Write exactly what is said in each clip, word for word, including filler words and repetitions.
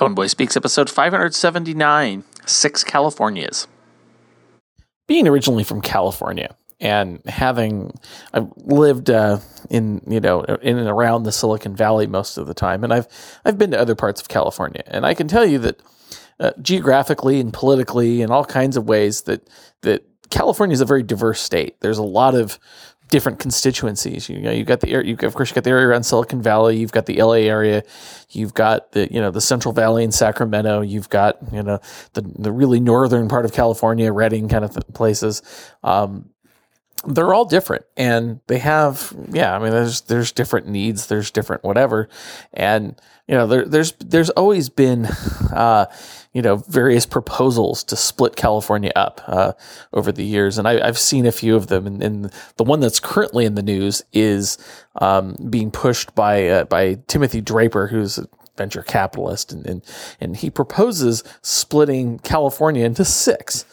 Phoneboy Speaks, episode five seventy-nine, Six Californias. Being originally from California and having, I've lived uh, in, you know, in and around the Silicon Valley most of the time, and I've I've been to other parts of California, and I can tell you that uh, geographically and politically and all kinds of ways that that California is a very diverse state. There's a lot of different constituencies. You know, you've got the area, you of course, you've got the area around Silicon Valley. You've got the L A area. You've got the, you know, the Central Valley in Sacramento. You've got, you know, the the really northern part of California, Redding kind of places. Um, they're all different, and they have, yeah. I mean, there's there's different needs. There's different whatever, and you know, there there's there's always been, uh, you know, various proposals to split California up uh, over the years, and I, I've seen a few of them. And, and the one that's currently in the news is um, being pushed by uh, by Timothy Draper, who's a venture capitalist, and, and and he proposes splitting California into six.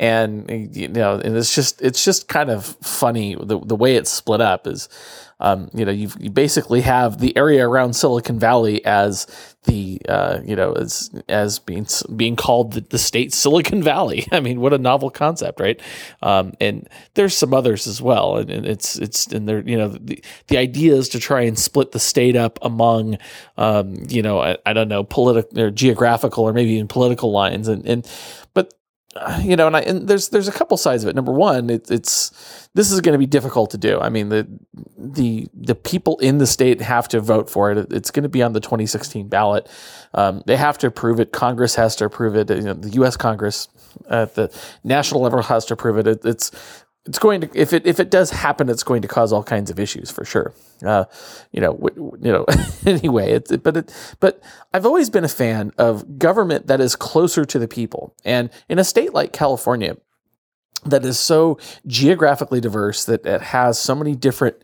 And you know, and it's just it's just kind of funny the the way it's split up is, um, you know, you you basically have the area around Silicon Valley as the uh, you know as as being being called the, the state Silicon Valley. I mean, what a novel concept, right? Um, and there's some others as well, and, and it's it's and there you know the the idea is to try and split the state up among um, you know I, I don't know political or geographical or maybe even political lines, and and but. You know, and, I, and there's there's a couple sides of it. Number one, it, it's this is going to be difficult to do. I mean, the the the people in the state have to vote for it. It's going to be on the twenty sixteen ballot. Um, they have to approve it. Congress has to approve it. You know, the U S Congress at the national level has to approve it. it it's It's going to if it if it does happen, it's going to cause all kinds of issues for sure. Uh, you know, w- you know. Anyway, it's it, but it but I've always been a fan of government that is closer to the people, and in a state like California, that is so geographically diverse, that it has so many different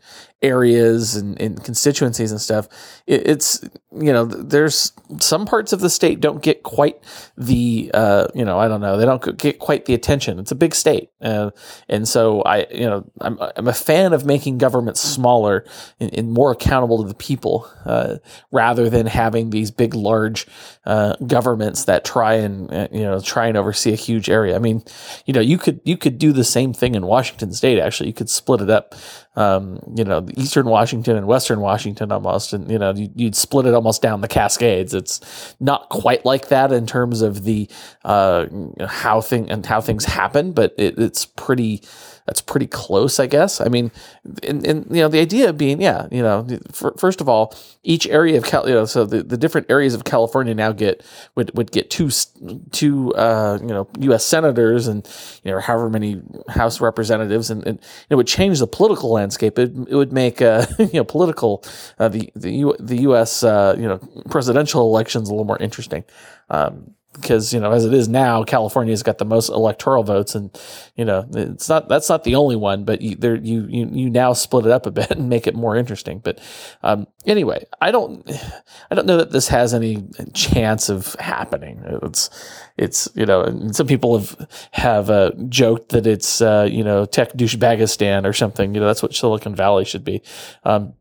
areas and, and constituencies and stuff. It, it's, you know, there's some parts of the state don't get quite the, uh, you know, I don't know, they don't get quite the attention. It's a big state. Uh, and so I, you know, I'm, I'm a fan of making government smaller and, and more accountable to the people, uh, rather than having these big, large, uh, governments that try and, uh, you know, try and oversee a huge area. I mean, you know, you could, you could do the same thing in Washington state. Actually, you could split it up, um, you know, Eastern Washington and Western Washington almost, and, you know, you'd split it almost down the Cascades. It's not quite like that in terms of the, uh, how thing and how things happen, but it, it's pretty, that's pretty close, I guess. I mean, and, and you know, the idea being, yeah, you know, for, first of all, each area of Cal, you know, so the, the different areas of California now get would, would get two two uh, you know U S senators and you know however many House representatives, and, and it would change the political landscape. It, it would make uh, you know political uh, the the U, the U S uh, you know presidential elections a little more interesting. Um, Because, you know, as it is now, California's got the most electoral votes, and, you know, it's not, that's not the only one, but you, there, you, you, you now split it up a bit and make it more interesting. But, um, anyway, I don't, I don't know that this has any chance of happening. It's, it's, you know, and some people have, have, uh, joked that it's, uh, you know, tech douchebagistan or something, you know, that's what Silicon Valley should be. Um,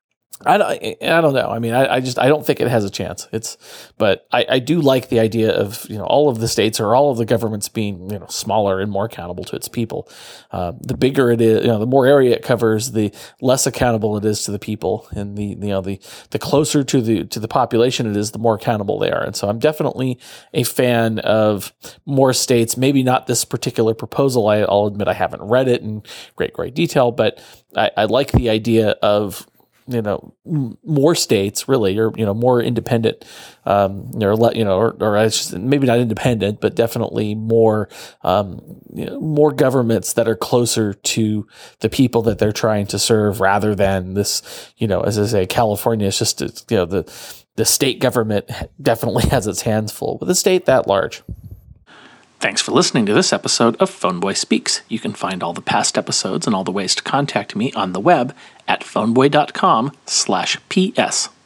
I don't, I don't know. I mean, I, I just, I don't think it has a chance. It's, but I, I do like the idea of, you know, all of the states or all of the governments being, you know, smaller and more accountable to its people. Uh, the bigger it is, you know, the more area it covers, the less accountable it is to the people, and the, you know, the, the closer to the, to the population it is, the more accountable they are. And so I'm definitely a fan of more states, maybe not this particular proposal. I, I'll admit I haven't read it in great, great detail, but I, I like the idea of, you know, more states really, or, you know, more independent, um, or let, you know, or, or I just, maybe not independent, but definitely more, um, you know, more governments that are closer to the people that they're trying to serve, rather than this, you know, as I say, California is just, you know, the, the state government definitely has its hands full with a state that large. Thanks for listening to this episode of Phoneboy Speaks. You can find all the past episodes and all the ways to contact me on the web at phoneboy.com slash PS.